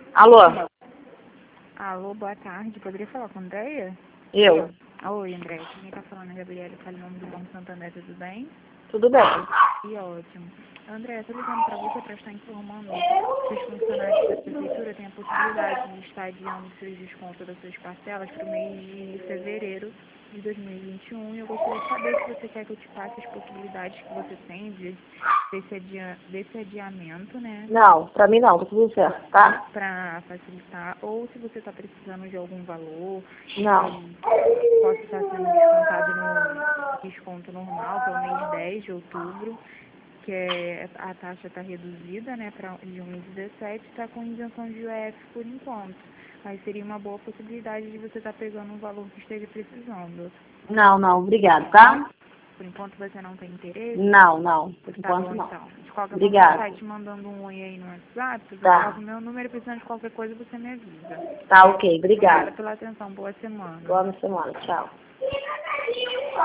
Alô? Alô, boa tarde. Poderia falar com a Andréia? Eu? Oi, Andréia. Quem tá falando é a Gabriela, fala em nome do Banco Santander, tudo bem? Tudo bem? E ótimo. Andréia, tô ligando para você para estar informando que os funcionários da prefeitura têm a possibilidade de estar adiando seus descontos das suas parcelas para o mês de fevereiro de 2021. E eu gostaria de saber se você quer que eu te passe as possibilidades que você tem desse adiamento, né? Não, pra mim não, tá tudo certo, tá? Para facilitar, ou se você está precisando de algum valor Não. que possa estar sendo descontado no desconto normal, que é o mês 10 de outubro, que a taxa está reduzida, né, de 1,17, está com isenção de UF por enquanto. Aí seria uma boa possibilidade de você estar pegando um valor que esteja precisando. Não, obrigado, tá? Por enquanto você não tem interesse? Não, por Tá enquanto bom, não. então. De qualquer forma, eu vou Obrigada. estar te mandando um oi aí no WhatsApp. Você Tá. coloca o meu número, precisando de qualquer coisa, você me avisa. Tá, ok, Obrigada obrigada. pela atenção. Boa semana. Boa semana, tchau.